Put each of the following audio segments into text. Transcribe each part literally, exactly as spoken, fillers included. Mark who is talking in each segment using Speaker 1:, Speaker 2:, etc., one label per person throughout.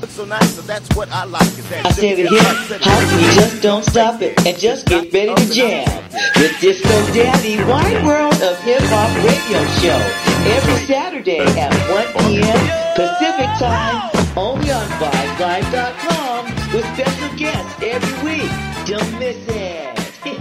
Speaker 1: So nice, so that's what I like. Is that
Speaker 2: I said it here, how you just don't stop it and just get ready to jam with Disco Daddy, Wide World of Hip Hop Radio Show every Saturday at one p.m. Pacific Time, only on vibe live dot com with special guests every week. Don't miss it.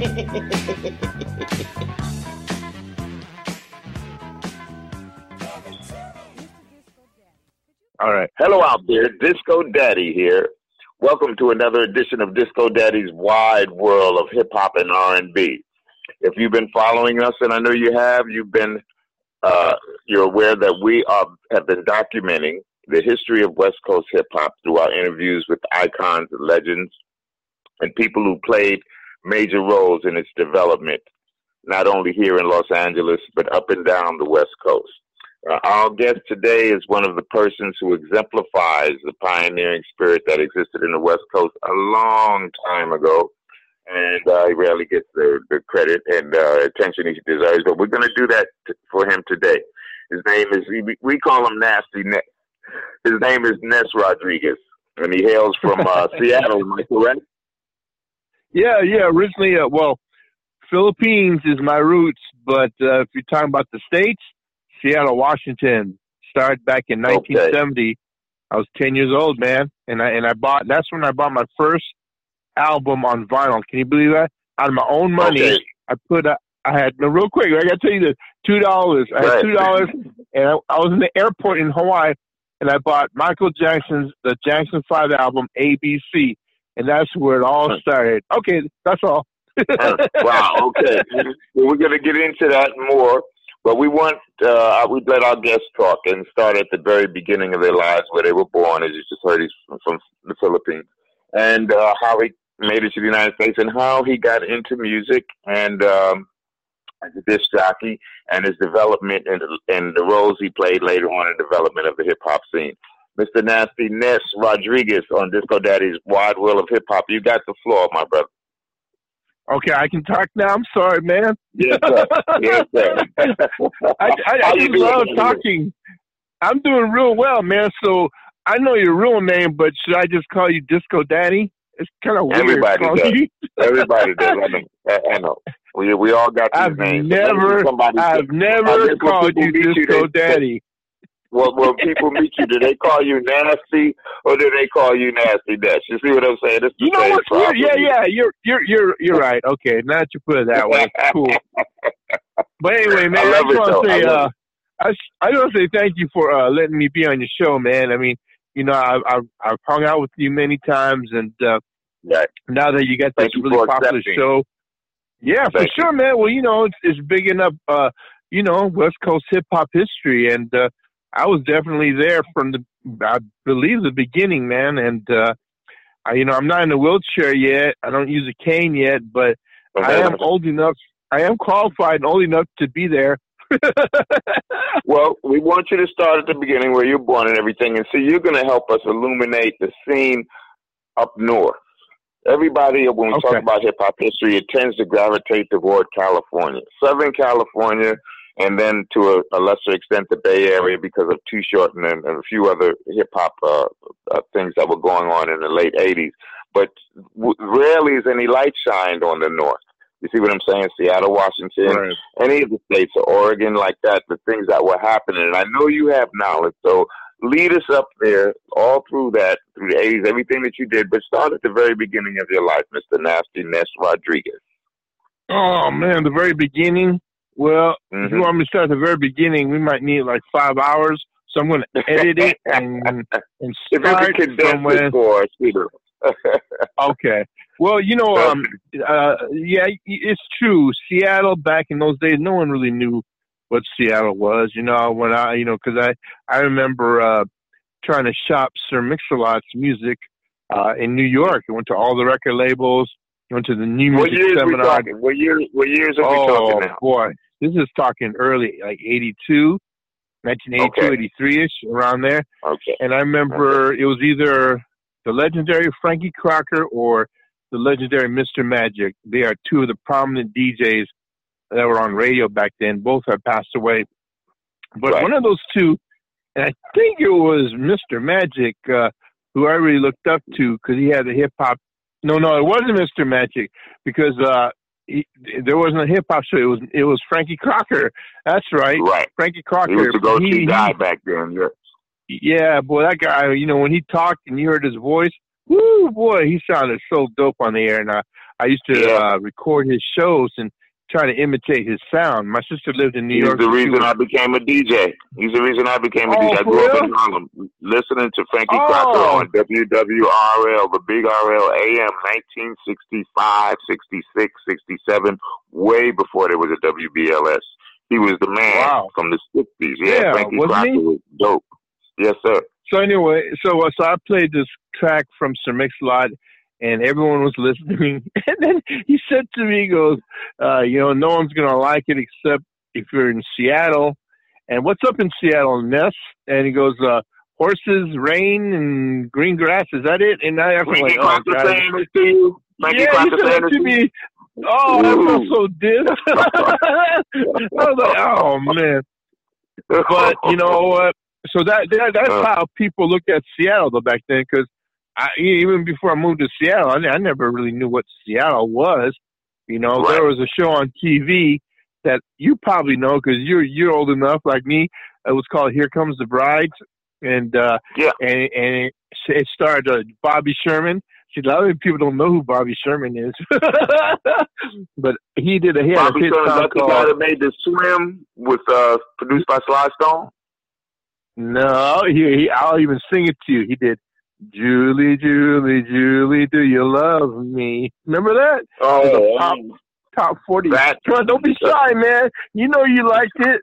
Speaker 3: All right. Hello out there. Disco Daddy here. Welcome to another edition of Disco Daddy's Wide World of Hip Hop and R and B. If you've been following us, and I know you have, you've been, uh, you're aware that we are, have been documenting the history of West Coast hip hop through our interviews with icons, legends, and people who played major roles in its development, not only here in Los Angeles, but up and down the West Coast. Uh, our guest today is one of the persons who exemplifies the pioneering spirit that existed in the West Coast a long time ago, and uh, he rarely gets the, the credit and uh, attention he deserves, but we're going to do that t- for him today. His name is, we call him Nasty Ness. His name is Ness Rodriguez, and he hails from uh, Seattle, am I correct?
Speaker 4: Yeah, yeah, originally, uh, well, Philippines is my roots, but uh, if you're talking about the States, Seattle, Washington. Started back in nineteen seventy. Okay. I was ten years old, man, and I and I bought. That's when I bought my first album on vinyl. Can you believe that? Out of my own money, okay. I put. A, I had no real quick. I got to tell you this: two dollars. I had two dollars, and I, I was in the airport in Hawaii, and I bought Michael Jackson's the Jackson Five album, A B C, and that's where it all started. Okay, that's all.
Speaker 3: Wow. Okay, well, we're gonna get into that more. But we want, uh, we let our guests talk and start at the very beginning of their lives where they were born, as you just heard, he's from, from the Philippines, and uh, how he made it to the United States and how he got into music and um, as a disc jockey and his development and, and the roles he played later on in the development of the hip-hop scene. Mister Nasty Ness Rodriguez on Disco Daddy's Wide World of Hip Hop. You got the floor, my brother.
Speaker 4: Okay, I can talk now. I'm sorry, man.
Speaker 3: Yes, sir. Yes, sir.
Speaker 4: I, I, I just love talking. I'm doing real well, man. So I know your real name, but should I just call you Disco Daddy? It's kind of weird.
Speaker 3: Everybody does. You. Everybody does. I know. I know. We we all got these
Speaker 4: I've
Speaker 3: names.
Speaker 4: Never, I've never called you Disco you, Daddy.
Speaker 3: Well, when people meet you, do they call you Nasty or do they call you Nasty Ness? You see what I'm saying? It's the
Speaker 4: you know
Speaker 3: same
Speaker 4: what's
Speaker 3: problem.
Speaker 4: weird? Yeah, yeah, you're you're you're you're right. Okay, now that you put it that way, it's cool. But anyway, man, I, I just want to say, I, uh, I I just want to say thank you for uh, letting me be on your show, man. I mean, you know, I've I've, I've hung out with you many times, and uh,
Speaker 3: right.
Speaker 4: now that you got this
Speaker 3: thank
Speaker 4: really popular
Speaker 3: accepting.
Speaker 4: show, yeah,
Speaker 3: thank
Speaker 4: for sure,
Speaker 3: you.
Speaker 4: man. Well, you know, it's, it's bigging up, uh, you know, West Coast hip hop history, and uh, I was definitely there from the, I believe, the beginning, man. And, uh, I, you know, I'm not in a wheelchair yet. I don't use a cane yet, but okay. I am old enough. I am qualified and old enough to be there.
Speaker 3: Well, we want you to start at the beginning where you're born and everything. And so you're going to help us illuminate the scene up north. Everybody, when we okay. talk about hip-hop history, it tends to gravitate toward California. Southern California, and then to a, a lesser extent the Bay Area because of Too Short and, and a few other hip-hop uh, uh, things that were going on in the late eighties. But w- rarely is any light shined on the North. You see what I'm saying? Seattle, Washington,
Speaker 4: right.
Speaker 3: any of the states, Oregon, like that, the things that were happening. And I know you have knowledge, so lead us up there all through that, through the eighties, everything that you did. But start at the very beginning of your life, Mister Nasty Ness Rodriguez.
Speaker 4: Oh, man, the very beginning? Well, mm-hmm. if you want me to start at the very beginning, we might need like five hours. So I'm going to edit it and, and start
Speaker 3: if you could
Speaker 4: from when.
Speaker 3: For us,
Speaker 4: okay. Well, you know, um, uh, yeah, it's true. Seattle back in those days, no one really knew what Seattle was. You know, when I, you know, because I, I remember uh, trying to shop Sir Mix-a-Lot's music uh, in New York. I went to all the record labels. Went to the New Music
Speaker 3: what years
Speaker 4: Seminar.
Speaker 3: We talking? What years? What years are
Speaker 4: oh,
Speaker 3: we talking now?
Speaker 4: Boy, this is talking early, like eighty-two, nineteen eighty-two,
Speaker 3: okay.
Speaker 4: eighty-three-ish, around there.
Speaker 3: Okay.
Speaker 4: And I remember
Speaker 3: okay.
Speaker 4: it was either the legendary Frankie Crocker or the legendary Mister Magic. They are two of the prominent D Js that were on radio back then. Both have passed away. But right. one of those two, and I think it was Mister Magic, uh, who I really looked up to because he had a hip hop. No, no, it wasn't Mister Magic because uh, he, there wasn't a hip hop show. It was it was Frankie Crocker. That's right,
Speaker 3: right.
Speaker 4: Frankie Crocker.
Speaker 3: He was the go-to
Speaker 4: he,
Speaker 3: guy
Speaker 4: he,
Speaker 3: back then. Yeah.
Speaker 4: Yeah, boy, that guy. You know, when he talked and you heard his voice, woo, boy, he sounded so dope on the air. And I, I used to
Speaker 3: yeah.
Speaker 4: uh, record his shows and try to imitate his sound. My sister lived in New
Speaker 3: He's
Speaker 4: York.
Speaker 3: He's the reason
Speaker 4: was...
Speaker 3: I became a D J. He's the reason I became a
Speaker 4: oh,
Speaker 3: D J. I grew
Speaker 4: real?
Speaker 3: up in Harlem listening to Frankie
Speaker 4: oh.
Speaker 3: Crocker on W W R L, the Big R L A M, nineteen sixty-five, sixty-six, sixty-seven, way before there was a W B L S. He was the man
Speaker 4: wow.
Speaker 3: from the sixties. Yeah,
Speaker 4: yeah
Speaker 3: Frankie
Speaker 4: wasn't
Speaker 3: Crocker
Speaker 4: he?
Speaker 3: was dope. Yes, sir.
Speaker 4: So anyway, so uh, so I played this track from Sir Mix-a-Lot, and everyone was listening. And then he said to me, he goes, uh, you know, no one's going to like it except if you're in Seattle. And what's up in Seattle, Ness? And he goes, uh, horses, rain, and green grass. Is that it? And I, I was like, oh, God.
Speaker 3: Saying it to you?
Speaker 4: Yeah, he said that to me. Oh, I felt so dim. I was like, oh, man. But, you know what? Uh, So that, that that's uh, how people looked at Seattle though back then. Because I, even before I moved to Seattle, I, I never really knew what Seattle was. You know, right. There was a show on T V that you probably know because you're you're old enough like me. It was called Here Comes the Bride, and uh, yeah, and and it, it starred uh, Bobby Sherman. See, a lot of people don't know who Bobby Sherman is, but he did a hit.
Speaker 3: Bobby
Speaker 4: a hit
Speaker 3: Sherman, that's
Speaker 4: called,
Speaker 3: the guy that made the Swim with uh, produced by Sly Stone.
Speaker 4: No, he, he, I'll even sing it to you. He did, Julie, Julie, Julie, do you love me? Remember that?
Speaker 3: Oh,
Speaker 4: top, top forty.
Speaker 3: That,
Speaker 4: Come on, don't be shy, man. You know you liked it.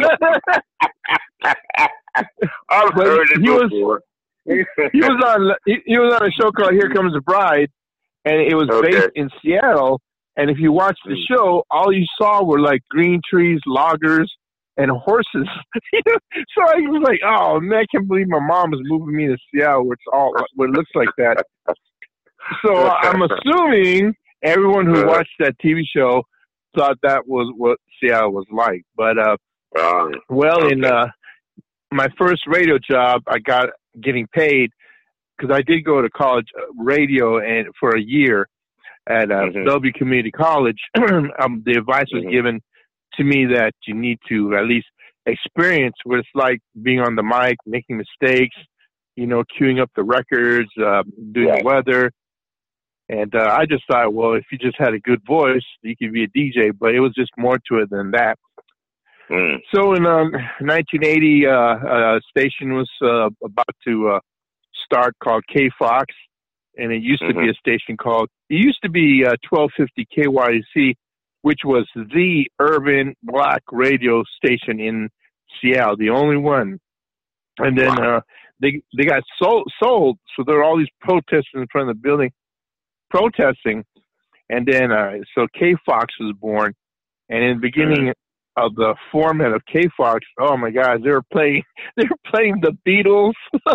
Speaker 3: I've
Speaker 4: but
Speaker 3: heard it
Speaker 4: he
Speaker 3: before.
Speaker 4: Was, he was on he, he was on a show called Here Comes the Bride, and it was okay. based in Seattle. And if you watched the show, all you saw were like green trees, loggers, and horses. So I was like, oh, man, I can't believe my mom is moving me to Seattle, where it's all, where it looks like that. So I'm assuming everyone who watched that T V show thought that was what Seattle was like. But, uh, well, okay. in uh, my first radio job, I got getting paid because I did go to college radio and for a year at uh, mm-hmm. Bellevue Community College. um, the advice was mm-hmm. given to me that you need to at least experience what it's like being on the mic, making mistakes, you know, queuing up the records, uh, doing yeah. the weather. And uh, I just thought, well, if you just had a good voice, you could be a D J, but it was just more to it than that. Mm. So in um, nineteen eighty, uh, a station was uh, about to uh, start called K Fox, and it used mm-hmm. to be a station called, it used to be uh, twelve fifty K Y C, which was the urban black radio station in Seattle, the only one. And then wow. uh, they they got sold, sold, so there were all these protesters in front of the building protesting. And then, uh, so K Fox was born. And in the beginning mm-hmm. of the format of K Fox, oh my God, they were playing, they were playing the Beatles.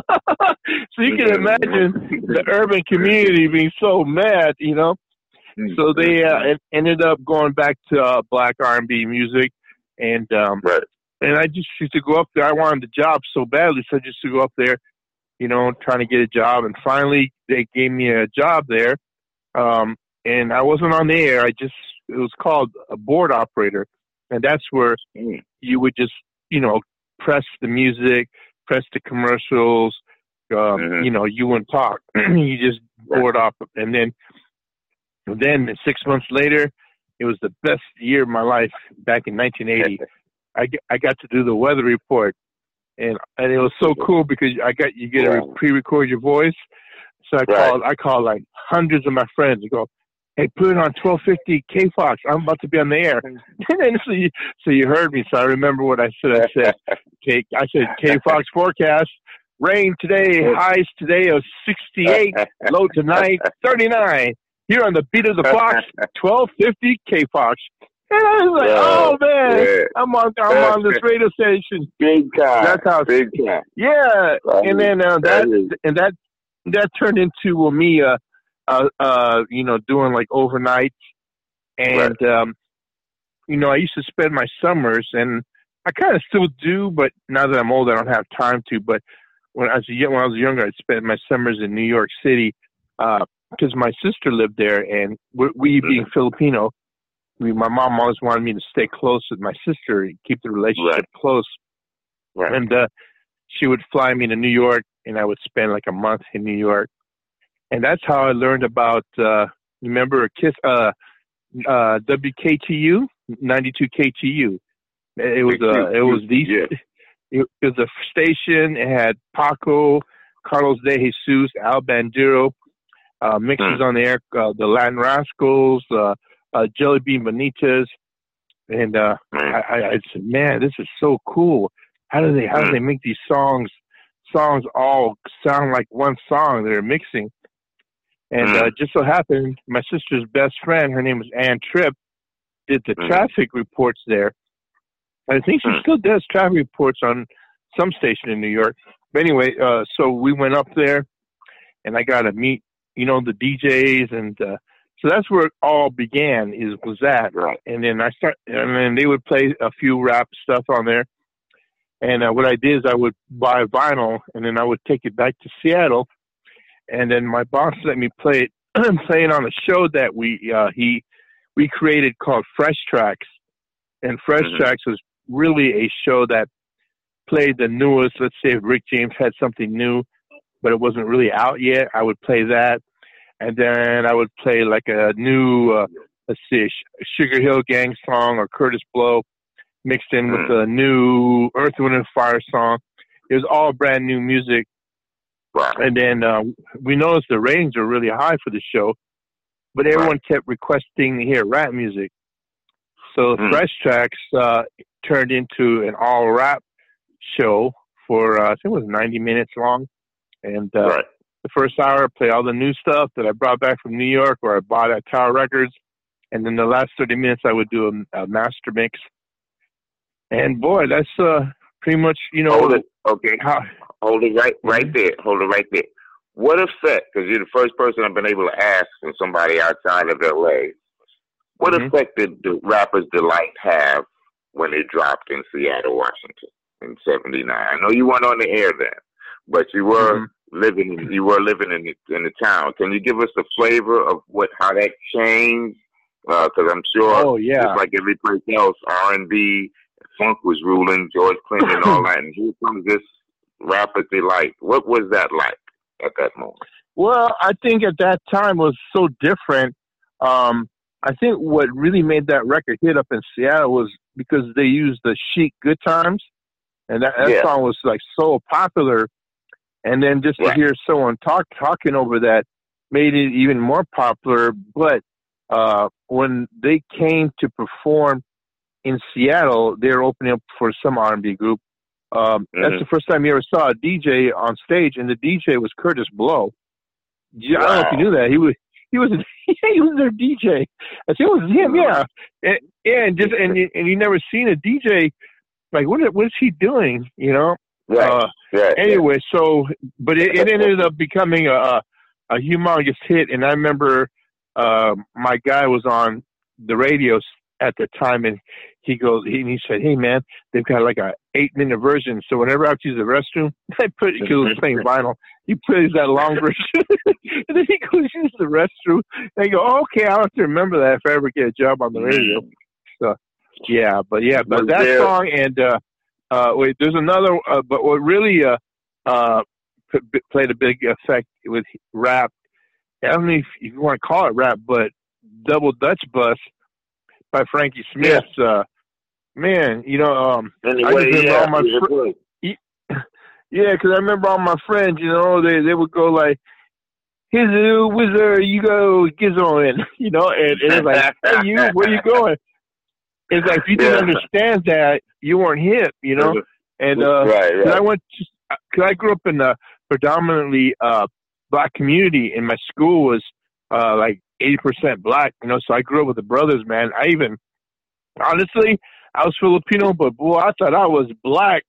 Speaker 4: So you can imagine the urban community being so mad, you know. So they uh, ended up going back to uh, black R and B music, and um,
Speaker 3: right.
Speaker 4: and I just used to go up there. I wanted the job so badly, so I just used to go up there, you know, trying to get a job. And finally, they gave me a job there, um, and I wasn't on the air. I just it was called a board operator, and that's where you would just, you know, press the music, press the commercials. Um, mm-hmm. You know, you wouldn't talk. You just board op, and then. And then six months later, it was the best year of my life back in nineteen eighty. I, I got to do the weather report, and and it was so cool because I got you get to pre-record your voice. So I right. called I called like hundreds of my friends and go, hey, put it on twelve fifty K Fox. I'm about to be on the air. And then so you so you heard me. So I remember what I said. I said K I said K Fox forecast. Rain today, highs today of sixty-eight, low tonight thirty-nine. Here on the beat of the Fox, twelve fifty K Fox. And I was like, yeah, oh, man, yeah. I'm on I'm on this radio station.
Speaker 3: Big time.
Speaker 4: That's how,
Speaker 3: Big time.
Speaker 4: Yeah. Right. And then uh, that, that and that that turned into well, me, uh, uh, uh, you know, doing like overnights. And, right. um, you know, I used to spend my summers, and I kind of still do, but now that I'm old, I don't have time to. But when I was when I was younger, I spent my summers in New York City because uh, my sister lived there, and we, we being Filipino, we, my mom always wanted me to stay close with my sister and keep the relationship
Speaker 3: right.
Speaker 4: close.
Speaker 3: Right.
Speaker 4: And uh, she would fly me to New York, and I would spend like a month in New York, and that's how I learned about. Uh, remember, Kiss, uh, uh, W K T U, ninety-two K T U. It was uh, it was the
Speaker 3: yeah.
Speaker 4: it, it was a station. It had Paco, Carlos De Jesus, Al Bandero, uh, mixes mm. on the air, uh, the Latin Rascals, uh, uh, Jelly Bean Benitez, and uh, I, I, I said, man, this is so cool. How do they how do they make these songs songs all sound like one song they're mixing? And uh, just so happened, my sister's best friend, her name was Ann Tripp, did the traffic reports there. I think she still does traffic reports on some station in New York. But anyway, uh, so we went up there, and I got to meet, you know, the D Js, and uh, so that's where it all began. Is was that,
Speaker 3: right?
Speaker 4: And then I start, and then they would play a few rap stuff on there. And uh, what I did is I would buy vinyl, and then I would take it back to Seattle, and then my boss let me play it, play it on a show that we uh, he we created called Fresh Tracks, and Fresh mm-hmm. Tracks was really a show that played the newest. Let's say if Rick James had something new, but it wasn't really out yet, I would play that, and then I would play like a new uh, let's see, Sugar Hill Gang song or Curtis Blow, mixed in with the new Earth, Wind and Fire song. It was all brand new music.
Speaker 3: Wow.
Speaker 4: And then uh, we noticed the ratings were really high for the show, but everyone right. kept requesting to hear rap music. So mm. Fresh Tracks uh, turned into an all rap show for, uh, I think it was ninety minutes long. And uh,
Speaker 3: right.
Speaker 4: the first hour, I played all the new stuff that I brought back from New York or I bought at Tower Records. And then the last thirty minutes, I would do a, a master mix. And boy, that's uh, pretty much, you know.
Speaker 3: Hold it. Okay.
Speaker 4: How,
Speaker 3: Hold it right, right mm-hmm. there. Hold it right there. What effect? Because you're the first person I've been able to ask from somebody outside of L A. What mm-hmm. effect did the Rapper's Delight have when it dropped in Seattle, Washington, in seventy-nine? I know you weren't on the air then, but you were mm-hmm. living. In, you were living in the in the town. Can you give us a flavor of what how that changed? Because uh, I'm sure,
Speaker 4: oh yeah,
Speaker 3: just like every place else, R and B. Funk was ruling, George Clinton and all that, and here comes this Rapper's Delight. What was that like at that moment?
Speaker 4: Well, I think at that time was so different. Um, I think what really made that record hit up in Seattle was because they used the Chic Good Times, and that, that yeah. song was like so popular. And then just right. to hear someone talk talking over that made it even more popular. But uh, when they came to perform in Seattle, they were opening up for some R and B group. Um, mm-hmm. That's the first time you ever saw a D J on stage, and the D J was Curtis Blow. Wow. I don't know if you knew that. He was he was he was their D J. I said it was him, yeah, and, and just and you, and you never seen a D J like what what is he doing? You know.
Speaker 3: Right.
Speaker 4: Uh,
Speaker 3: right.
Speaker 4: Anyway, so but it, it ended up becoming a a humongous hit, and I remember uh, my guy was on the radio at the time, and he goes, he, he said, "Hey man, they've got like a eight minute version. So whenever I have to use the restroom, I put because he was playing vinyl, he plays that long version, and then he goes use the restroom. And I go, oh, okay, I'll have to remember that if I ever get a job on the radio." So yeah, but yeah, but that there... song and uh, uh, wait, there's another, uh, but what really uh, uh, p- played a big effect with rap. I don't know if you want to call it rap, but Double Dutch Bus by Frankie Smith. Yeah. Uh, man, you know, um,
Speaker 3: anyway,
Speaker 4: I just remember
Speaker 3: yeah,
Speaker 4: all my fr- yeah, because I remember all my friends, you know, they they would go like, "Here's a wizard, you go Gizmo in," you know, and, and it's like, "Hey, you, where you going?" It's like if you didn't yeah. understand that, you weren't hip, you know. And uh,
Speaker 3: right, right.
Speaker 4: I went, because I grew up in a predominantly uh, black community, and my school was uh, like eighty percent black, you know, so I grew up with the brothers, man. I even, honestly, I was Filipino, but boy, I thought I was black.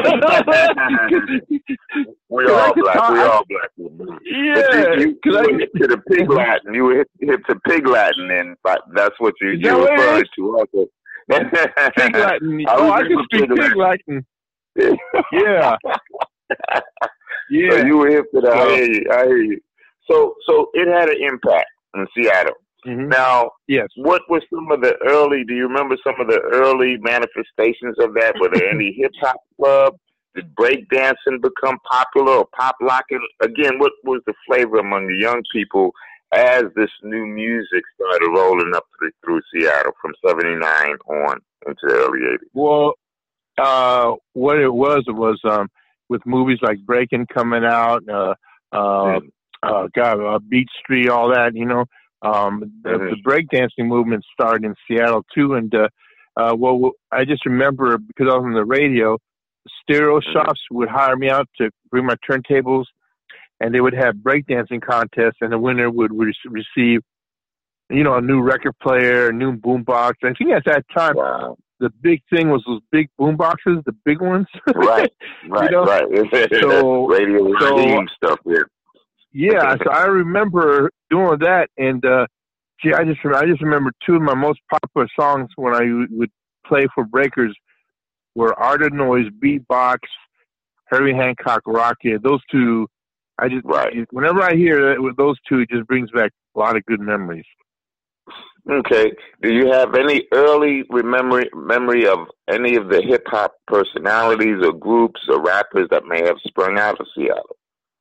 Speaker 3: we all black. Talk, we all black.
Speaker 4: Yeah.
Speaker 3: You, you
Speaker 4: I,
Speaker 3: hit to the pig Latin. You hit, hit to pig Latin, and that's what you, you
Speaker 4: that
Speaker 3: referred to also.
Speaker 4: Pig Latin. I oh, I can speak pig Latin. Latin. Yeah. Yeah.
Speaker 3: So you were hip to that.
Speaker 4: Well,
Speaker 3: I hear you. I hear you. So, so it had an impact in Seattle.
Speaker 4: Mm-hmm.
Speaker 3: Now,
Speaker 4: yes.
Speaker 3: What were some of the early? Do you remember some of the early manifestations of that? Were there any hip hop clubs? Did breakdancing become popular or pop locking? Again, what was the flavor among the young people as this new music started rolling up through, through Seattle from seventy-nine on into the early eighties?
Speaker 4: Well, uh, what it was, it was um, with movies like Breakin' coming out, uh, uh, uh, God, uh, Beat Street, all that, you know. Um, the,
Speaker 3: mm-hmm.
Speaker 4: the breakdancing movement started in Seattle, too. And, uh, uh, well, I just remember, because I was on the radio, stereo
Speaker 3: mm-hmm.
Speaker 4: shops would hire me out to bring my turntables, and they would have breakdancing contests, and the winner would re- receive, you know, a new record player, a new boombox. I think at that time,
Speaker 3: wow.
Speaker 4: the big thing was those big boomboxes, the big ones.
Speaker 3: right, right,
Speaker 4: you know?
Speaker 3: right.
Speaker 4: So,
Speaker 3: radio
Speaker 4: so,
Speaker 3: team stuff here.
Speaker 4: Yeah, so I remember doing that, and uh, gee, I just I just remember two of my most popular songs when I would play for breakers were Art of Noise, Beatbox, Herbie Hancock, Rocket. Those two, I just
Speaker 3: right.
Speaker 4: whenever I hear that with those two, it just brings back a lot of good memories.
Speaker 3: Okay. Do you have any early memory memory of any of the hip hop personalities or groups or rappers that may have sprung out of Seattle?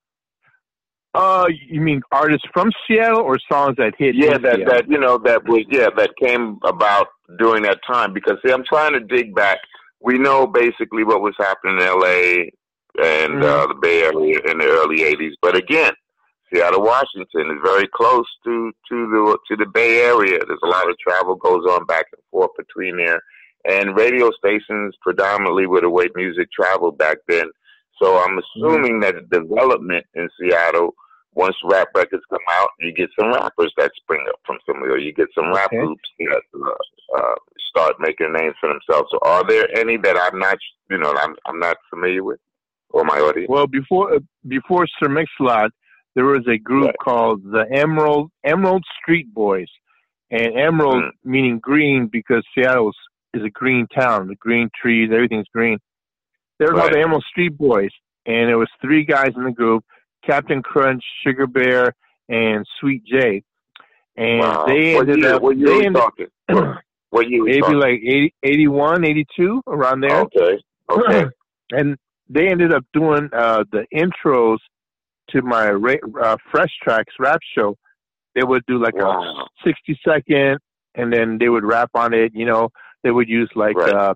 Speaker 4: Uh, you mean artists from Seattle or songs that hit?
Speaker 3: Yeah, that
Speaker 4: Seattle?
Speaker 3: that you know that was yeah that came about during that time, because see, I'm trying to dig back. We know basically what was happening in L A and mm-hmm. uh, the Bay Area in the early eighties, but again, Seattle, Washington is very close to to the to the Bay Area. There's a lot of travel goes on back and forth between there, and radio stations predominantly were the way music traveled back then. So I'm assuming that the development in Seattle, once rap records come out, you get some rappers that spring up from somewhere. You get some rap
Speaker 4: okay.
Speaker 3: groups that uh, uh, start making names for themselves. So are there any that I'm not, you know, I'm I'm not familiar with, or my audience?
Speaker 4: Well, before uh, before Sir Mix-a-Lot, there was a group right. called the Emerald Emerald Street Boys, and Emerald mm. meaning green because Seattle is a green town. The green trees, everything's green. They were right. called the Emerald Street Boys, and it was three guys in the group: Captain Crunch, Sugar Bear, and Sweet J. And
Speaker 3: wow.
Speaker 4: they
Speaker 3: what
Speaker 4: ended
Speaker 3: year,
Speaker 4: up.
Speaker 3: What year
Speaker 4: they
Speaker 3: we
Speaker 4: ended,
Speaker 3: talking? What year we
Speaker 4: maybe
Speaker 3: talking?
Speaker 4: like eighty, eighty-one, eighty-two, around there.
Speaker 3: Okay. Okay.
Speaker 4: And they ended up doing uh, the intros to my ra- uh, Fresh Tracks rap show. They would do like
Speaker 3: wow.
Speaker 4: a sixty second, and then they would rap on it. You know, they would use like.
Speaker 3: Right.
Speaker 4: Uh,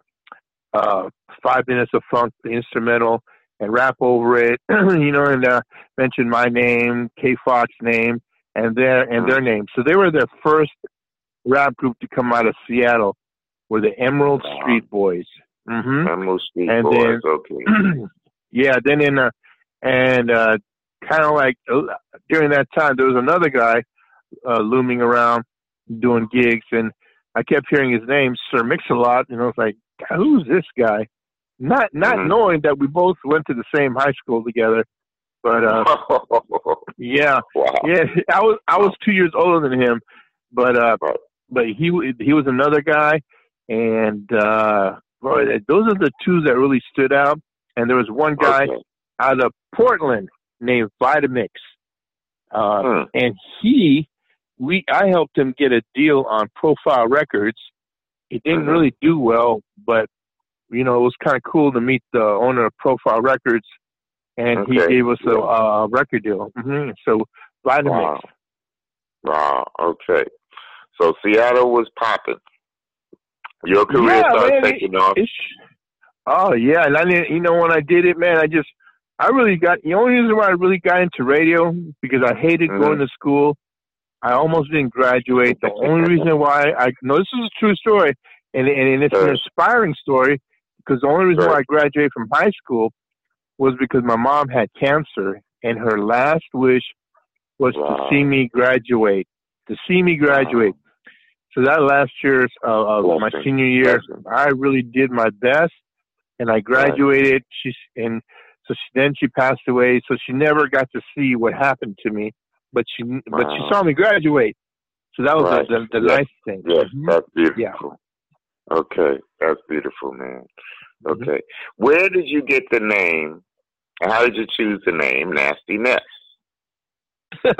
Speaker 4: Uh, five minutes of funk instrumental and rap over it, you know, and uh, mention my name, K Fox's name, and their and mm-hmm. their name. So they were the first rap group to come out of Seattle, were the Emerald wow. Street Boys. Mm-hmm.
Speaker 3: Emerald Street
Speaker 4: and
Speaker 3: Boys.
Speaker 4: Then,
Speaker 3: okay.
Speaker 4: yeah. Then in uh, and uh, kind of like uh, during that time, there was another guy uh, looming around doing gigs, and I kept hearing his name, Sir Mix-a-Lot, and I was like, who's this guy? Not not mm-hmm. knowing that we both went to the same high school together, but uh, yeah,
Speaker 3: wow.
Speaker 4: yeah. I was I was two years older than him, but uh, but he he was another guy, and uh, boy, those are the two that really stood out. And there was one guy okay. out of Portland named Vitamix, uh, mm. and he we I helped him get a deal on Profile Records. It didn't mm-hmm. really do well, but, you know, it was kind of cool to meet the owner of Profile Records, and okay. he gave us a uh, record deal. Mm-hmm. So, Vitamix.
Speaker 3: Wow. wow, okay. So, Seattle was popping. Your career
Speaker 4: yeah,
Speaker 3: started
Speaker 4: man,
Speaker 3: taking
Speaker 4: it,
Speaker 3: off.
Speaker 4: Oh, yeah, and I didn't, you know, when I did it, man, I just, I really got, the only reason why I really got into radio, because I hated mm-hmm. going to school. I almost didn't graduate. The only reason why I no, this is a true story, and and it's an inspiring story, because the only reason why I graduated from high school was because my mom had cancer, and her last wish was wow. to see me graduate. To see me graduate. Wow. So that last year of, of my senior year, I really did my best, and I graduated. Right. She and so she, then she passed away, so she never got to see what happened to me. But she, wow. but she saw me graduate, so that was right. the, the, the
Speaker 3: yes.
Speaker 4: nice thing.
Speaker 3: Yes,
Speaker 4: mm-hmm.
Speaker 3: that's beautiful.
Speaker 4: Yeah.
Speaker 3: Okay, that's beautiful, man. Okay, mm-hmm. Where did you get the name And how did you choose the name Nasty Ness? Yes,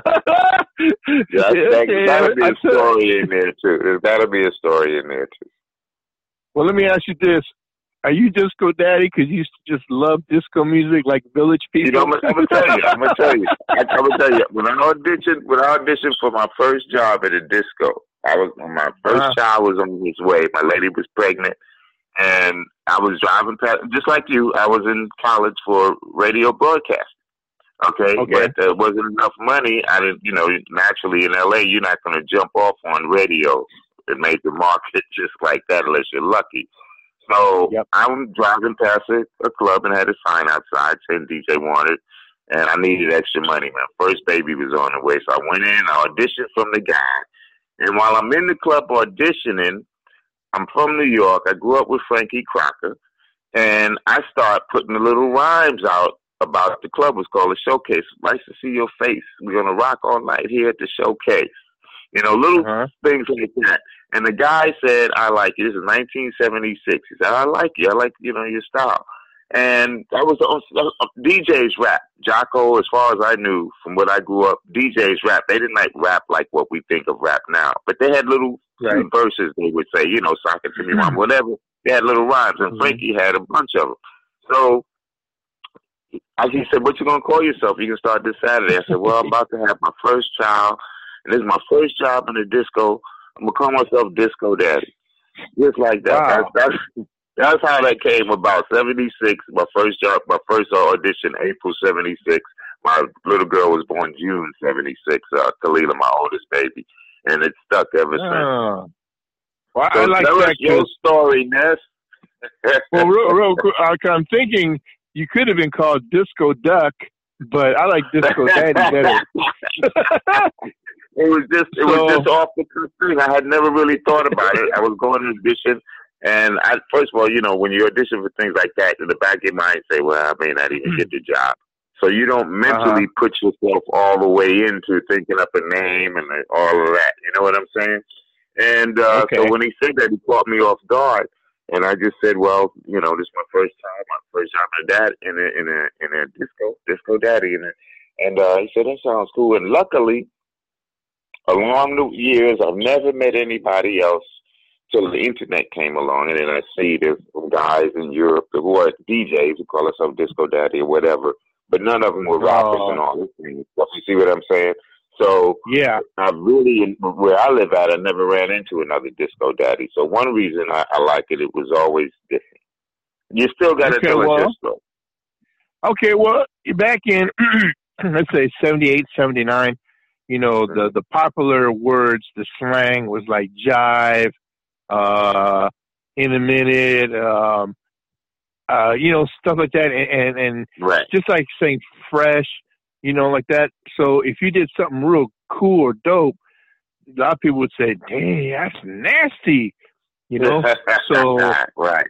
Speaker 3: there's got to be a story in there, too. There's got to be a story in there, too.
Speaker 4: Well, let me ask you this. Are you Disco Daddy because you used to just love disco music like Village People?
Speaker 3: You know, I'm, I'm going to tell you. I'm going to tell you. I'm going to tell you. When I auditioned, when I auditioned for my first job at a disco, I was my first uh-huh. child was on his way. My lady was pregnant, and I was driving past. Just like you, I was in college for radio broadcast. Okay,
Speaker 4: okay.
Speaker 3: But there wasn't enough money. I didn't, you know, naturally in L A, you're not going to jump off on radio and make the market just like that unless you're lucky. So yep. I'm driving past a, a club and had a sign outside saying D J wanted, and I needed extra money. My first baby was on the way, so I went in, I auditioned from the guy, and while I'm in the club auditioning, I'm from New York. I grew up with Frankie Crocker, and I start putting the little rhymes out about the club. It was called a Showcase. Nice to see your face. We're gonna rock all night here at the Showcase. You know, little uh-huh. things like that. And the guy said, I like you. This is nineteen seventy-six. He said, I like you. I like, you know, your style. And that was the uh, D Js rap. Jocko, as far as I knew, from what I grew up, D Js rap. They didn't like rap like what we think of rap now. But they had little right. verses, they would say, you know, sock it to me, mom, whatever. They had little rhymes. And mm-hmm. Frankie had a bunch of them. So I, he said, what you going to call yourself? You can start this Saturday. I said, well, I'm about to have my first child. And this is my first job in the disco. I'm going to call myself Disco Daddy. Just like that.
Speaker 4: Wow.
Speaker 3: That's, that's, that's how that came about. seventy-six, my first job, my first audition, April seventy-six. My little girl was born June seventy-six, uh, Kalila, my oldest baby. And it stuck ever since.
Speaker 4: Oh. Well,
Speaker 3: so
Speaker 4: I like
Speaker 3: that.
Speaker 4: that.
Speaker 3: Your story, Ness.
Speaker 4: Well, real, real quick, I'm thinking you could have been called Disco Duck, but I like Disco Daddy better.
Speaker 3: It was just it
Speaker 4: so,
Speaker 3: was just off the cuff thing. I had never really thought about it. I was going to audition, and I first of all, you know, when you audition for things like that, in the back of your mind, say, well, I may not even get the job. So you don't mentally uh-huh. put yourself all the way into thinking up a name and all of that. You know what I'm saying? And uh,
Speaker 4: okay.
Speaker 3: so when he said that, he caught me off guard. And I just said, well, you know, this is my first time, my first job in a dad in a in a in a disco, disco daddy, and and uh, he said that sounds cool. And luckily, along the years, I've never met anybody else till the internet came along, and then I see there's some guys in Europe who are D Js who call themselves disco daddy or whatever, but none of them were rockers oh. and all this thing. You see what I'm saying? So
Speaker 4: yeah,
Speaker 3: I really, where I live at, I never ran into another disco daddy. So one reason I, I like it, it was always different. You still got to
Speaker 4: okay,
Speaker 3: tell
Speaker 4: well,
Speaker 3: a disco.
Speaker 4: Okay, well, back in, let's say, seventy-eight, seventy-nine, you know, the, the popular words, the slang was like jive, uh, in a minute, um, uh, you know, stuff like that. And, and, and
Speaker 3: right.
Speaker 4: just like saying fresh, you know, like that. So if you did something real cool or dope, a lot of people would say, dang, that's nasty, you know? So,
Speaker 3: right.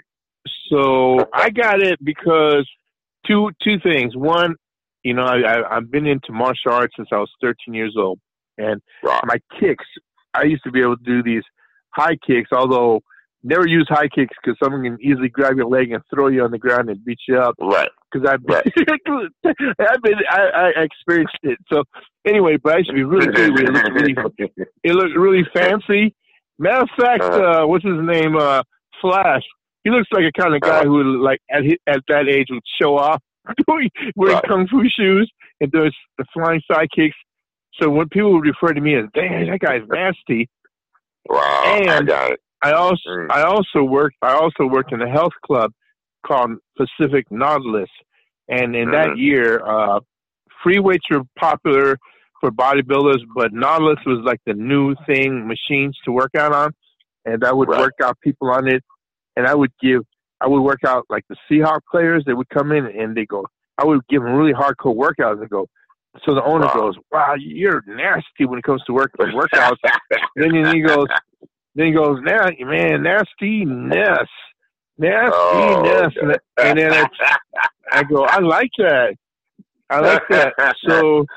Speaker 4: So I got it because two, two things. One, you know, I, I, I've been into martial arts since I was thirteen years old. And
Speaker 3: right.
Speaker 4: my kicks, I used to be able to do these high kicks, although never use high kicks because someone can easily grab your leg and throw you on the ground and beat you up.
Speaker 3: Right.
Speaker 4: Because I've been,
Speaker 3: right.
Speaker 4: I've been, I, I experienced it. So anyway, but I used to be really good. It looked really, it looked really fancy. Matter of fact, uh, uh, what's his name? Uh, Flash. He looks like a kind of guy uh, who, like, at his, at that age, would show off wearing right. kung fu shoes and does the flying side kicks. So when people would refer to me as, "Dang, that guy's nasty,"
Speaker 3: wow,
Speaker 4: and
Speaker 3: I got it.
Speaker 4: I also
Speaker 3: mm.
Speaker 4: I also worked I also worked in a health club called Pacific Nautilus, and in mm-hmm. that year, uh, free weights were popular for bodybuilders, but Nautilus was like the new thing, machines to work out on, and I would right. work out people on it, and I would give I would work out like the Seahawk players. They would come in and they go, I would give them really hardcore workouts and go. So the owner wow. goes, "Wow, you're nasty when it comes to work workouts." then he goes, then he goes, "Now, man, nastiness, nastiness,"
Speaker 3: oh,
Speaker 4: and, and then it's, I go, "I like that, I like that." So,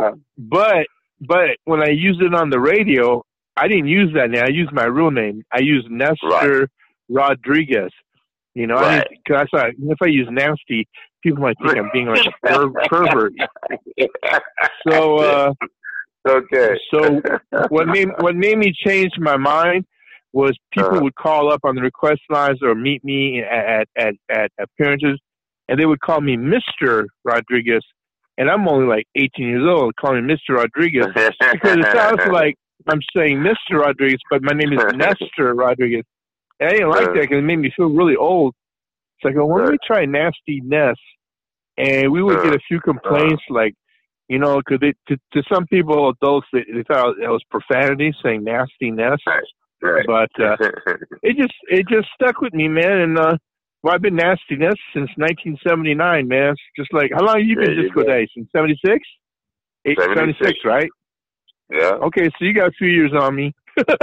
Speaker 4: but but when I used it on the radio, I didn't use that name. I used my real name. I used Nestor right. Rodriguez. You know, right. I didn't, cause I thought if I use nasty, people might think I'm being like a per- pervert. So, uh,
Speaker 3: okay.
Speaker 4: So what made what made me change my mind was people
Speaker 3: uh-huh.
Speaker 4: would call up on the request lines or meet me at at at appearances, and they would call me Mister Rodriguez, and I'm only like eighteen years old, calling me Mister Rodriguez because it sounds like I'm saying Mister Rodriguez, but my name is Nestor Rodriguez. And I didn't like that because it made me feel really old. So I go, well, let me try Nasty Ness. And we would get a few complaints, like, you know, because to, to some people, adults, they, they thought it was profanity, saying Nasty Ness.
Speaker 3: Right.
Speaker 4: But uh, it just it just stuck with me, man. And uh, well, I've been Nasty Ness since nineteen seventy-nine, man. It's just like, how long have you been Disco Daddy? Since seventy-six? seventy-six, right?
Speaker 3: Yeah.
Speaker 4: Okay, so you got a few years on me.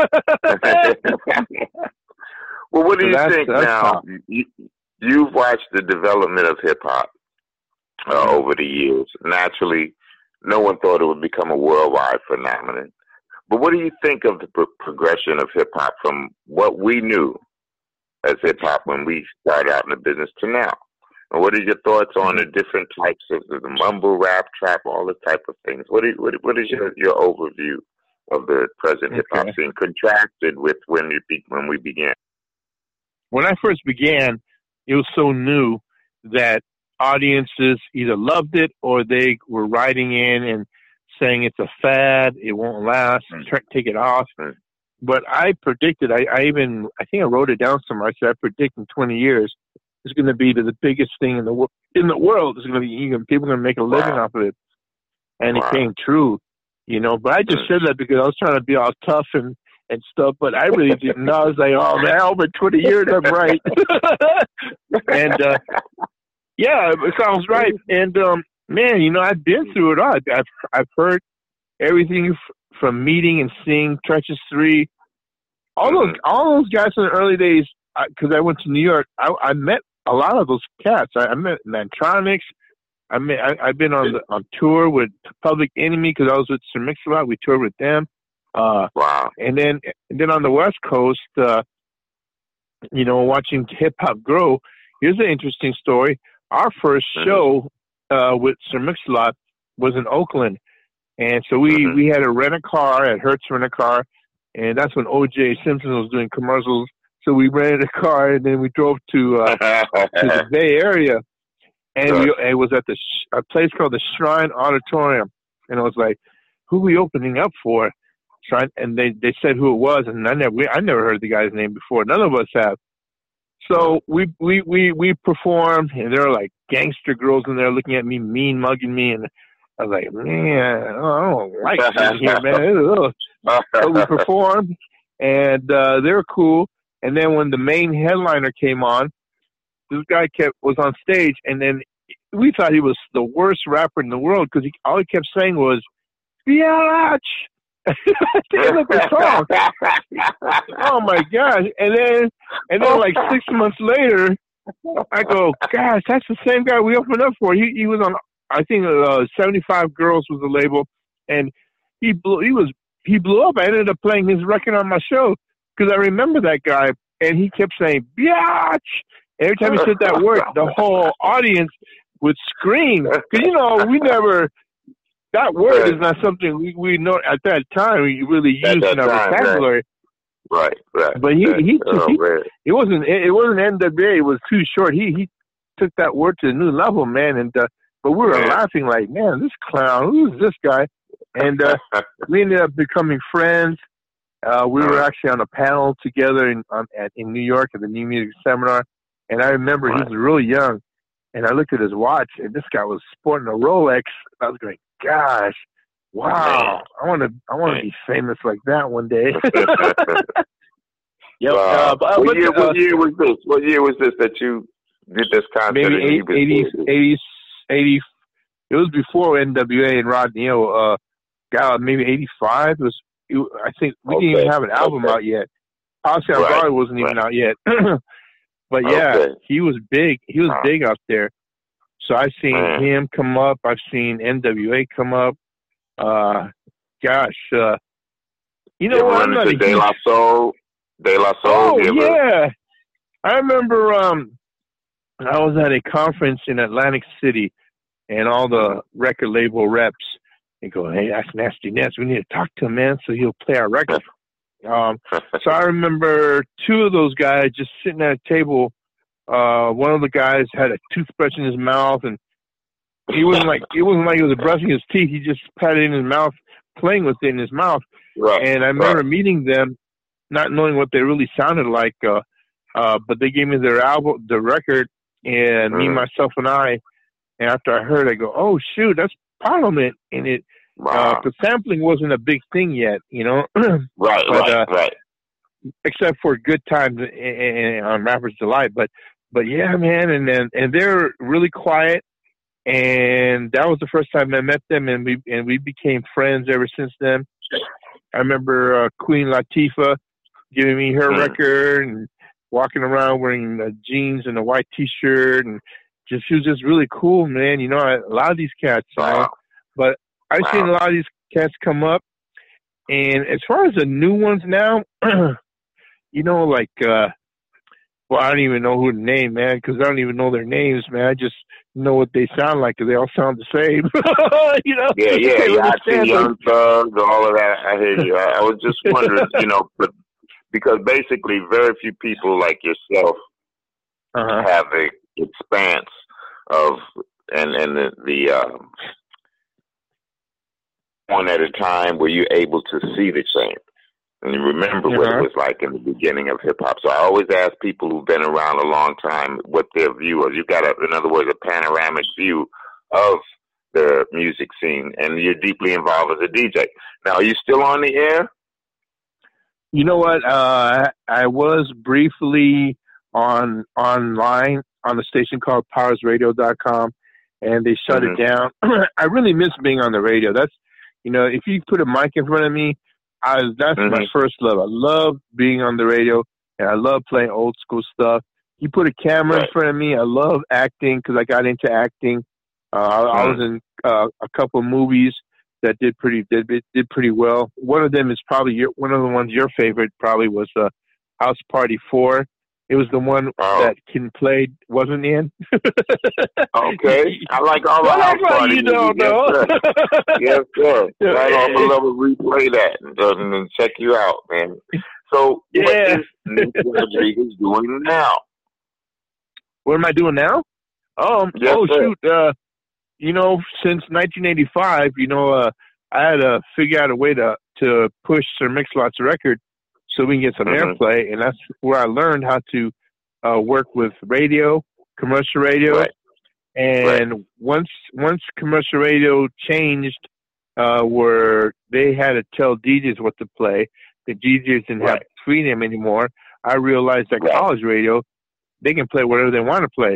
Speaker 3: Well, what do you
Speaker 4: so
Speaker 3: think now? You, you've watched the development of hip-hop uh, mm-hmm. over the years. Naturally, no one thought it would become a worldwide phenomenon. But what do you think of the pro- progression of hip-hop from what we knew as hip-hop when we started out in the business to now? And what are your thoughts on the different types of the mumble rap, trap, all the type of things? What is, what, what is your, your overview of the present hip-hop
Speaker 4: okay.
Speaker 3: scene contrasted with when, you be, when we began?
Speaker 4: When I first began, it was so new that audiences either loved it or they were writing in and saying it's a fad, it won't last, mm-hmm. take it off. Mm-hmm. But I predicted, I, I even, I think I wrote it down somewhere. I said, I predict in twenty years, it's going to be the, the biggest thing in the in the world. It's going to be, even people are going to make a living wow. off of it. And wow. it came true, you know. But I just mm-hmm. said that because I was trying to be all tough and, and stuff, but I really didn't know. I was like, oh, man, over twenty years, I'm right. and, uh, yeah, it sounds right. And, um, man, you know, I've been through it all. I've, I've heard everything f- from meeting and seeing Treacherous three. All those, all those guys in the early days, because I, I went to New York, I, I met a lot of those cats. I, I met Mantronics. I met, I, I've been on the, on tour with Public Enemy because I was with Sir Mix-a-Lot. We toured with them. Uh,
Speaker 3: wow.
Speaker 4: And then, and then on the West Coast, uh, you know, watching hip hop grow. Here's an interesting story. Our first mm-hmm. show uh, with Sir Mix-a-Lot was in Oakland, and so we mm-hmm. we had to rent a car at Hertz Rent a Car, and that's when O J Simpson was doing commercials. So we rented a car, and then we drove to uh, to the Bay Area, and sure. we, it was at the sh- a place called the Shrine Auditorium, and I was like, "Who are we opening up for?" And they, they said who it was, and I never we, I never heard the guy's name before. None of us have. So we we we we performed, and there were like gangster girls in there looking at me, mean mugging me, and I was like, man, I don't like being here, man. So we performed, and uh, they were cool. And then when the main headliner came on, this guy kept was on stage, and then we thought he was the worst rapper in the world because he, all he kept saying was, "Biatch." the song. Oh my gosh! And then, and then, like six months later, I go, "Gosh, that's the same guy we opened up for." He he was on, I think, uh, seventy-five Girls was the label, and he blew. He was he blew up. I ended up playing his record on my show because I remember that guy, and he kept saying "biatch." Every time he said that word, the whole audience would scream because you know we never. That word right. is not something we, we know at that time we really used in our time, vocabulary.
Speaker 3: Right, right.
Speaker 4: But he
Speaker 3: right.
Speaker 4: he,
Speaker 3: oh,
Speaker 4: he it wasn't it wasn't N W A. It was too short. He he took that word to a new level, man. And uh, but we were man. laughing like, man, this clown, who's this guy? And uh, we ended up becoming friends. Uh, we were actually on a panel together in on, at, in New York at the New Music Seminar. And I remember right. he was really young. And I looked at his watch, and this guy was sporting a Rolex. I was going, gosh, wow! I want to, I want to be famous like that one day.
Speaker 3: Yep. Wow. Uh, but, what, year, uh, what year was this? What year was this that you did this concert?
Speaker 4: Maybe eighty, eighty, eighty. It was before N W A and Rod Neal. Uh, God, maybe eighty-five. It was. It, I think we okay. didn't even have an album okay. out yet. Obviously, our right. wasn't even right. out yet. But yeah, okay. he was big. He was big out there. So I've seen Man. him come up. I've seen N W A come up. Uh, gosh, uh, you know
Speaker 3: you
Speaker 4: what?
Speaker 3: I'm not a De La Soul. De La Soul.
Speaker 4: Oh yeah, I remember. Um, I was at a conference in Atlantic City, and all the record label reps, they go, "Hey, that's Nasty Ness. We need to talk to him, man, so he'll play our record." Um, so I remember two of those guys just sitting at a table. Uh, one of the guys had a toothbrush in his mouth, and he wasn't like it wasn't like he was brushing his teeth. He just had it in his mouth, playing with it in his mouth.
Speaker 3: Right,
Speaker 4: and I remember
Speaker 3: right.
Speaker 4: meeting them, not knowing what they really sounded like, uh, uh, but they gave me their album, the record, and mm. me, myself, and I. And after I heard, I go, "Oh shoot, that's Parliament!" And it,
Speaker 3: wow.
Speaker 4: uh, the sampling wasn't a big thing yet, you know.
Speaker 3: right,
Speaker 4: but,
Speaker 3: right,
Speaker 4: uh,
Speaker 3: right.
Speaker 4: Except for Good Times and, and on Rapper's Delight, but but yeah, man, and then and they're really quiet. And that was the first time I met them, and we and we became friends ever since then. I remember uh, Queen Latifah giving me her mm. record and walking around wearing uh, jeans and a white T-shirt, and just she was just really cool, man. You know, I, a lot of these cats, you
Speaker 3: wow.
Speaker 4: know, but I've wow. seen a lot of these cats come up. And as far as the new ones now, you know, like, uh, well, I don't even know who to name, man, because I don't even know their names, man. I just know what they sound like, because they all sound the same. you know?
Speaker 3: Yeah, yeah, yeah. I see Young Thugs, all of that. I hear you. I, I was just wondering, you know, but because basically very few people like yourself uh-huh. have a expanse of, and, and the, the uh, one at a time where you're able to see the change. And you remember what uh-huh. it was like in the beginning of hip-hop. So I always ask people who've been around a long time what their view is. You've got, a, in other words, a panoramic view of the music scene, and you're deeply involved as a D J. Now, are you still on the air?
Speaker 4: You know what? Uh, I was briefly on online on a station called powers radio dot com, and they shut mm-hmm. it down. I really miss being on the radio. That's, you know, if you put a mic in front of me, I, that's mm-hmm. my first love. I love being on the radio, and I love playing old school stuff. You put a camera right. in front of me, I love acting because I got into acting. Uh, mm-hmm. I was in uh, a couple of movies that did pretty did did pretty well. One of them is probably your, one of the ones your favorite probably was uh, House Party four. It was the one oh. that Ken played, wasn't in.
Speaker 3: Okay. I like all the House Party
Speaker 4: you don't know.
Speaker 3: Yes, sir. Yes, sir. Right on, the love to replay that and, and check you out, man. So, yeah. what is Nick Rodriguez doing now?
Speaker 4: What am I doing now? Um,
Speaker 3: yes,
Speaker 4: oh,
Speaker 3: sir.
Speaker 4: shoot. Uh, you know, since nineteen eighty-five, you know, uh, I had to figure out a way to, to push Sir Mix-a-Lot's record so we can get some mm-hmm. airplay, and that's where I learned how to uh, work with radio, commercial radio,
Speaker 3: right.
Speaker 4: and
Speaker 3: right.
Speaker 4: once once commercial radio changed, uh, where they had to tell D Js what to play, the D Js didn't right. have freedom anymore. I realized that right. college radio, they can play whatever they want to play.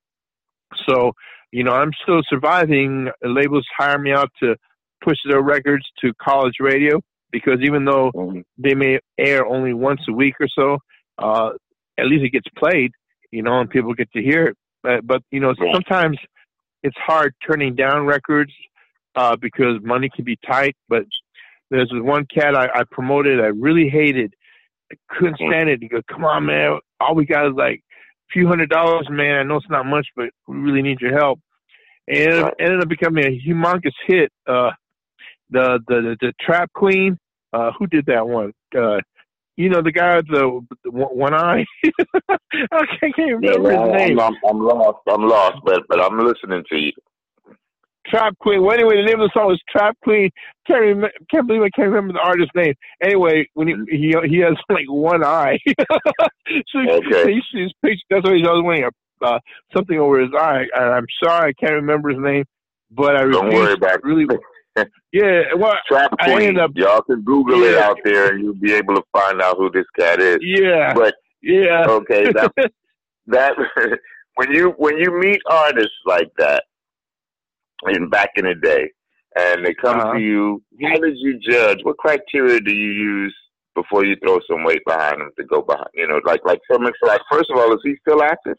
Speaker 4: So, you know, I'm still surviving. Labels hire me out to push their records to college radio, because even though mm-hmm. they may air only once a week or so, uh, at least it gets played, you know, and people get to hear it. But, but you know, yeah. sometimes it's hard turning down records uh, because money can be tight. But there's this one cat I, I promoted I really hated. I couldn't stand it. He goes, "Come on, man. All we got is like a few hundred dollars, man. I know it's not much, but we really need your help." And it
Speaker 3: right.
Speaker 4: ended up becoming a humongous hit. Uh, the, the, the, the Trap Queen. Uh, who did that one? Uh, you know, the guy with the, the one eye. I can't remember
Speaker 3: yeah,
Speaker 4: his name.
Speaker 3: I'm, I'm lost. I'm lost, but but I'm listening to you.
Speaker 4: Trap Queen. Well, anyway, the name of the song is Trap Queen. Can't remember, can't believe I can't remember the artist's name. Anyway, when he he, he has like one eye. so
Speaker 3: okay.
Speaker 4: you see his picture. That's why he's always wearing a, uh, something over his eye. And I'm sorry, I can't remember his name, but I
Speaker 3: don't worry about it.
Speaker 4: Really. Yeah, well,
Speaker 3: Trap
Speaker 4: I
Speaker 3: Queen.
Speaker 4: Up,
Speaker 3: Y'all can Google
Speaker 4: yeah.
Speaker 3: it out there, and you'll be able to find out who this cat is.
Speaker 4: Yeah,
Speaker 3: but
Speaker 4: yeah,
Speaker 3: okay. That, that when you when you meet artists like that, in back in the day, and they come uh-huh. to you, how did you judge? What criteria do you use before you throw some weight behind them to go behind? You know, like like so much. Like first of all, is he still active?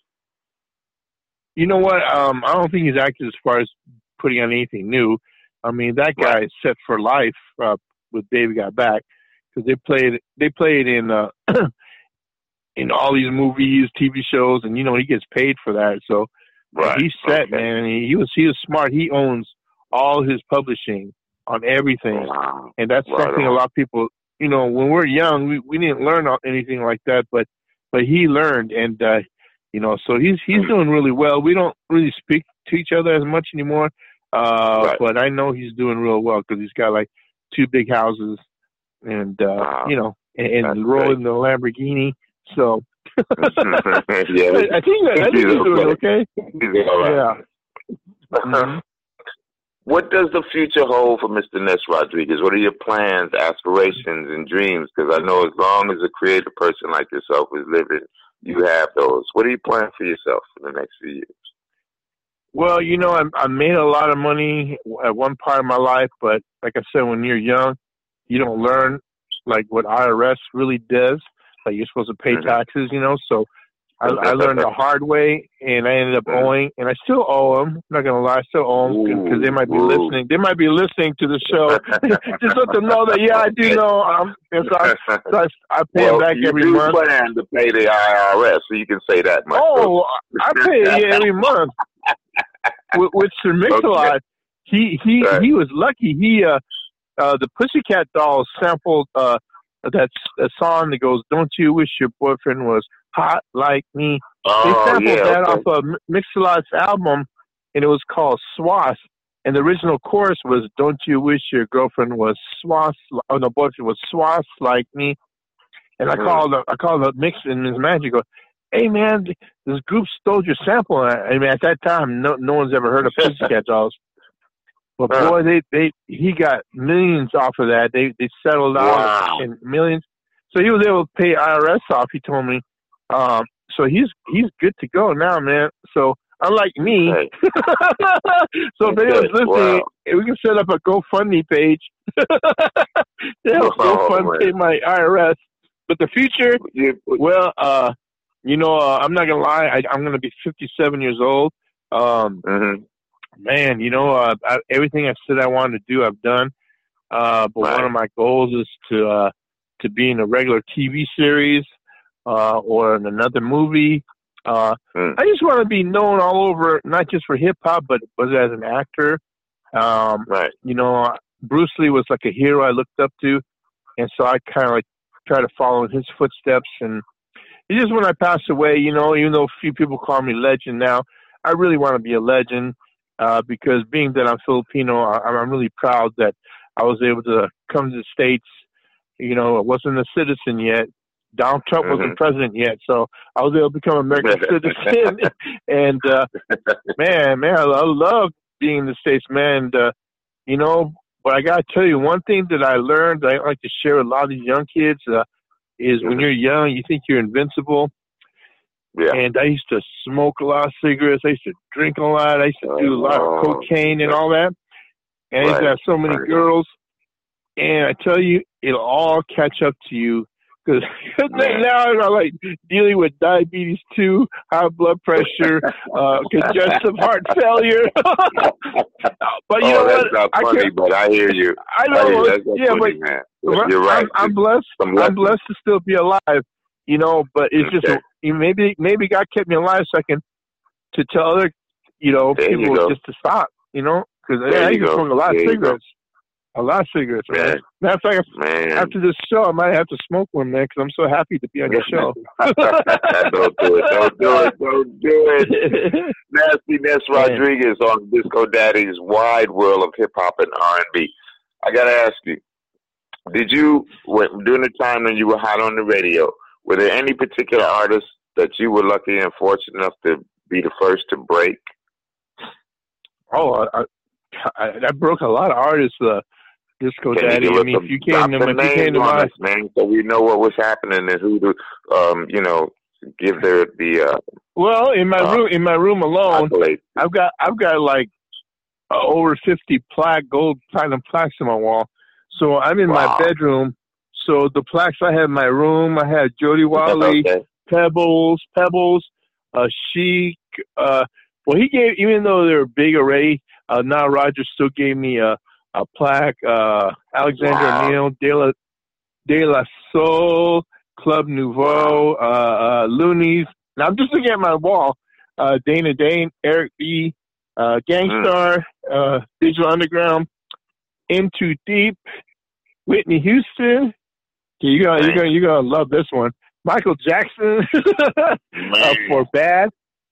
Speaker 4: You know what? Um, I don't think he's active as far as putting on anything new. I mean, that guy is set for life uh, with Baby Got Back, because they played they played in uh, in all these movies, T V shows, and you know he gets paid for that. So
Speaker 3: right.
Speaker 4: he's set,
Speaker 3: okay.
Speaker 4: man. He, he was he was smart. He owns all his publishing on everything,
Speaker 3: wow.
Speaker 4: and that's
Speaker 3: right
Speaker 4: something
Speaker 3: on.
Speaker 4: a lot of people, you know, when we're young, we, we didn't learn anything like that, but but he learned, and uh, you know, so he's he's mm. doing really well. We don't really speak to each other as much anymore, uh, right. but I know he's doing real well because he's got like two big houses, and uh, wow. you know, and, and rolling the Lamborghini. So
Speaker 3: yeah,
Speaker 4: I think that, I think he's, he's doing okay.
Speaker 3: He's all right.
Speaker 4: Yeah. Mm-hmm.
Speaker 3: What does the future hold for Mister Ness Rodriguez? What are your plans, aspirations, and dreams? Because I know as long as a creative person like yourself is living, you have those. What do you plan for yourself for the next few years?
Speaker 4: Well, you know, I, I made a lot of money at one part of my life, but like I said, when you're young, you don't learn like what I R S really does. Like you're supposed to pay mm-hmm. taxes, you know. So I, I learned the hard way, and I ended up mm-hmm. owing, and I still owe them. I'm not gonna lie, I still owe them because they might be ooh. listening. They might be listening to the show. Just let them know that yeah, I do know. Um, and so I, so I, I pay
Speaker 3: well,
Speaker 4: them back
Speaker 3: you
Speaker 4: every
Speaker 3: do
Speaker 4: month.
Speaker 3: Plan to pay the I R S, so you can say that much.
Speaker 4: Oh, I pay it every month. with, with Sir Mix-a-Lot, okay. he he right. he was lucky. He uh, uh the Pussycat Dolls sampled uh. That's a song that goes, "Don't you wish your boyfriend was hot like me?"
Speaker 3: Oh,
Speaker 4: they sampled
Speaker 3: yeah,
Speaker 4: that
Speaker 3: okay.
Speaker 4: off of Mix-a-Lot's album, and it was called "Swass." And the original chorus was, "Don't you wish your girlfriend was swass? Oh no, boyfriend was swass like me?" And mm-hmm. I called, the, I called the Mix and Miz Magic. Go, "Hey man, this group stole your sample." I mean, at that time, no, no one's ever heard of Pussycat Dolls. But
Speaker 3: huh.
Speaker 4: boy, they, they he got millions off of that. They they settled out
Speaker 3: wow.
Speaker 4: in millions. So he was able to pay I R S off. He told me. Um, so he's he's good to go now, man. So unlike me,
Speaker 3: right.
Speaker 4: so if anyone's listening, wow. we can set up a GoFundMe page. They'll
Speaker 3: oh,
Speaker 4: GoFund pay my I R S. But the future, well, uh, you know, uh, I'm not gonna lie. I, I'm gonna be fifty-seven years old. Um,
Speaker 3: mm-hmm.
Speaker 4: Man, you know, uh, I, everything I said I wanted to do, I've done. Uh, but
Speaker 3: right.
Speaker 4: one of my goals is to uh, to be in a regular T V series uh, or in another movie. Uh, mm. I just want to be known all over, not just for hip hop, but but as an actor. Um,
Speaker 3: right.
Speaker 4: You know, Bruce Lee was like a hero I looked up to, and so I kind of like try to follow in his footsteps. And it's just when I pass away, you know, even though a few people call me legend now, I really want to be a legend. Uh, because being that I'm Filipino, I, I'm really proud that I was able to come to the States. You know, I wasn't a citizen yet. Donald Trump mm-hmm. wasn't president yet, so I was able to become an American citizen. And, uh, man, man, I, I love being in the States, man. And, uh, you know, but I got to tell you, one thing that I learned, that I like to share with a lot of these young kids, uh, is mm-hmm. when you're young, you think you're invincible.
Speaker 3: Yeah.
Speaker 4: And I used to smoke a lot of cigarettes. I used to drink a lot. I used to do a lot of cocaine and all that. And I used to have so many girls. And I tell you, it'll all catch up to you. Because now I'm like dealing with diabetes two, high blood pressure, uh, congestive heart failure. But you
Speaker 3: oh,
Speaker 4: know
Speaker 3: that's
Speaker 4: what?
Speaker 3: not funny, I can't, but I hear you.
Speaker 4: I know.
Speaker 3: I hear, that's not
Speaker 4: yeah,
Speaker 3: funny,
Speaker 4: but
Speaker 3: man. You're right.
Speaker 4: I'm, I'm blessed. I'm blessed to still be alive. You know, but it's okay. just maybe maybe God kept me alive so I can to tell other you know
Speaker 3: there
Speaker 4: people
Speaker 3: you
Speaker 4: just to stop. You know, because
Speaker 3: yeah,
Speaker 4: I used to smoke a lot
Speaker 3: there
Speaker 4: of cigarettes, a lot of cigarettes. Man. Man. Matter of fact,
Speaker 3: man. after
Speaker 4: this show, I might have to smoke one, man, because I'm so happy to be on your show.
Speaker 3: Don't do it. Don't do it. Don't do it. Nasty Ness Rodriguez on Disco Daddy's Wide World of Hip Hop and R and B. I gotta ask you, did you when, during the time when you were hot on the radio? Were there any particular artists that you were lucky and fortunate enough to be the first to break?
Speaker 4: Oh, I, I, I broke a lot of artists. Uh, Disco Can Daddy. I mean, if you came to, if you came to my,
Speaker 3: man, so we know what was happening and who to, um, you know, give their the. Uh,
Speaker 4: well, in my uh, room, in my room alone,
Speaker 3: accolades.
Speaker 4: I've got I've got like uh, over fifty plaque, gold, platinum plaques on my wall. So I'm in wow. my bedroom. So the plaques I had in my room, I had Jody Watley, okay. Pebbles, Pebbles, uh, Chic. Uh, well, he gave, even though they're a big array, uh, Nile Rodgers still gave me a, a plaque. Uh, Alexander
Speaker 3: wow.
Speaker 4: O'Neal, De La, De La Soul, Club Nouveau, uh, uh, Loonies. Now I'm just looking at my wall. Uh, Dana Dane, Eric B., uh, Gangstar, uh, Digital Underground, In Too Deep, Whitney Houston. You're gonna, you're gonna, you're gonna love this one. Michael Jackson, uh, For Bad,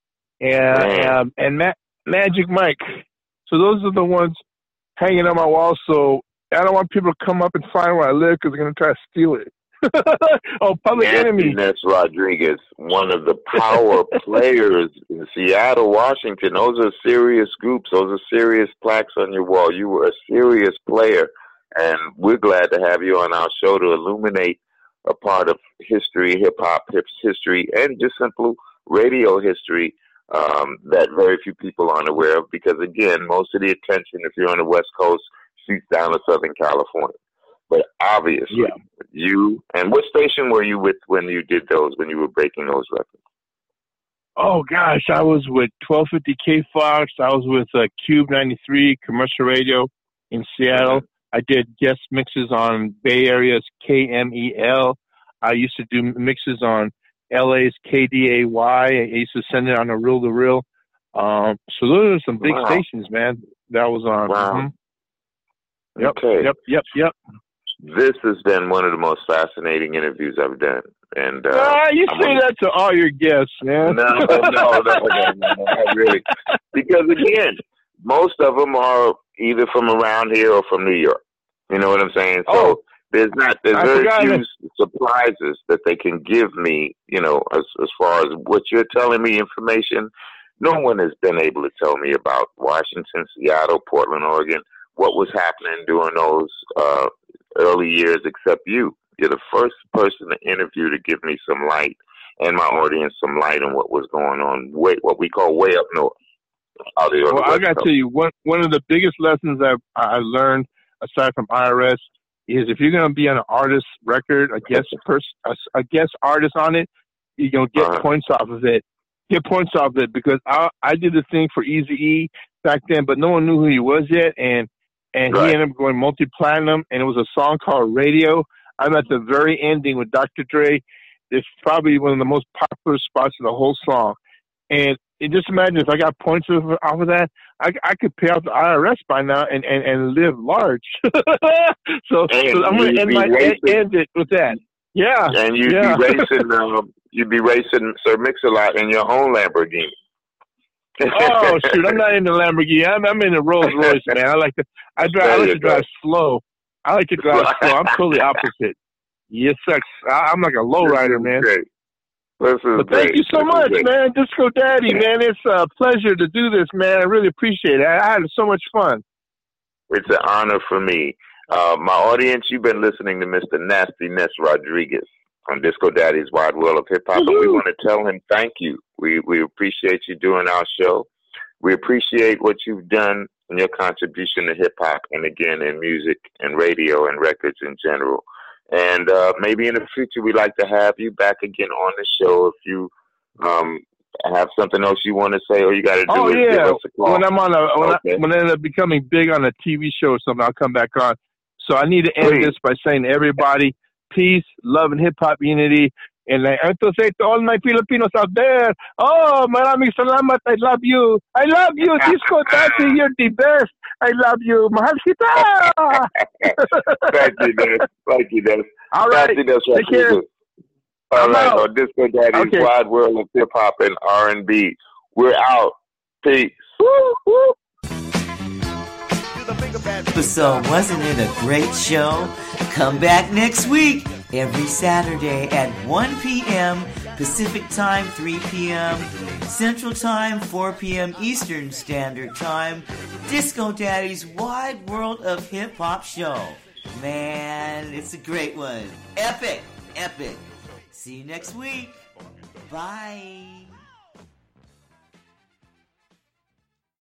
Speaker 4: and um, and Ma- Magic Mike. So those are the ones hanging on my wall. So I don't want people to come up and find where I live because they're gonna try to steal it. Oh, Public Enemy.
Speaker 3: Ness Rodriguez, one of the power players in Seattle, Washington. Those are serious groups. Those are serious plaques on your wall. You were a serious player, and we're glad to have you on our show to illuminate a part of history, hip-hop history, and just simple radio history um, that very few people aren't aware of because, again, most of the attention, if you're on the West Coast, shoots down to Southern California. But obviously, yeah. you, and what station were you with when you did those, when you were breaking those records?
Speaker 4: Oh, gosh, I was with twelve fifty K Fox. I was with uh, Cube ninety-three, commercial radio in Seattle. Mm-hmm. I did guest mixes on Bay Area's K M E L. I used to do mixes on L A's K D A Y. I used to send it on a reel-to-reel. Um, so those are some big wow. stations, man, that was on.
Speaker 3: Wow.
Speaker 4: Mm-hmm. Yep,
Speaker 3: okay.
Speaker 4: yep, yep, yep.
Speaker 3: This has been one of the most fascinating interviews I've done. And uh,
Speaker 4: uh, you
Speaker 3: I'm
Speaker 4: say
Speaker 3: gonna...
Speaker 4: that to all your guests, man.
Speaker 3: No, no, no, no, no, no, not really. Because, again, most of them are either from around here or from New York. You know what I'm saying? So
Speaker 4: oh,
Speaker 3: there's not there's
Speaker 4: I
Speaker 3: very few
Speaker 4: it.
Speaker 3: surprises that they can give me, you know, as as far as what you're telling me information. No one has been able to tell me about Washington, Seattle, Portland, Oregon, what was happening during those uh, early years except you. You're the first person to interview to give me some light and my audience some light on what was going on, way, what we call way up north.
Speaker 4: Well, I got to tell you, one, one of the biggest lessons I've, I learned, aside from I R S, is if you're going to be on an artist record, a guest person, a, a guest artist on it, you're going to get uh-huh. points off of it. Get points off of it because I I did the thing for Eazy-E back then, but no one knew who he was yet, and and right. he ended up going multi-platinum, and it was a song called Radio. I'm at the very ending with Doctor Dre. It's probably one of the most popular spots in the whole song, and and just imagine if I got points off of, off of that, I, I could pay off the I R S by now and, and, and live large. so, so I'm going to end my end, end it with that. Yeah,
Speaker 3: and you'd
Speaker 4: yeah.
Speaker 3: be racing. Um, you'd be racing Sir Mix-a-Lot in your own Lamborghini.
Speaker 4: Oh shoot! I'm not in the Lamborghini. I'm I'm in the Rolls Royce, man. I like to I drive. I like to drive slow. I like to drive slow. I'm totally opposite. Yes, sir. I'm like a low rider, man.
Speaker 3: Great. This is
Speaker 4: but
Speaker 3: great.
Speaker 4: Thank you so
Speaker 3: this
Speaker 4: much, man. Disco Daddy, man. It's a pleasure to do this, man. I really appreciate it. I had so much fun.
Speaker 3: It's an honor for me. Uh, my audience, you've been listening to Mister Nasty Ness Rodriguez on Disco Daddy's Wide World of Hip Hop, and we want to tell him thank you. We we appreciate you doing our show. We appreciate what you've done and your contribution to hip hop, and again in music and radio and records in general. And uh, maybe in the future we'd like to have you back again on the show if you um, have something else you want to say, or you got to do
Speaker 4: oh,
Speaker 3: is
Speaker 4: yeah.
Speaker 3: give us a call.
Speaker 4: When I'm on a when,
Speaker 3: okay.
Speaker 4: I, when I end up becoming big on a T V show or something, I'll come back on. So I need to end
Speaker 3: Please.
Speaker 4: this by saying to everybody, peace, love, and hip hop unity. And I want to say to all my Filipinos out there, oh, maraming salamat. I love you. I love you, Disco Daddy. You're the best. I love you. Mahal kita.
Speaker 3: Thank you, Des. Thank you, Des.
Speaker 4: All right.
Speaker 3: Thank you, Des.
Speaker 4: Take care.
Speaker 3: All
Speaker 4: I'm
Speaker 3: right.
Speaker 4: out.
Speaker 3: On Disco Daddy's
Speaker 4: Okay.
Speaker 3: Wide World of Hip Hop and R and B. We're out. Peace.
Speaker 4: Woo, woo.
Speaker 2: So wasn't it a great show? Come back next week, every Saturday at one p.m. Pacific Time, three p.m. Central Time, four p.m. Eastern Standard Time. Disco Daddy's Wide World of Hip Hop Show. Man, it's a great one. Epic, epic. See you next week. Bye.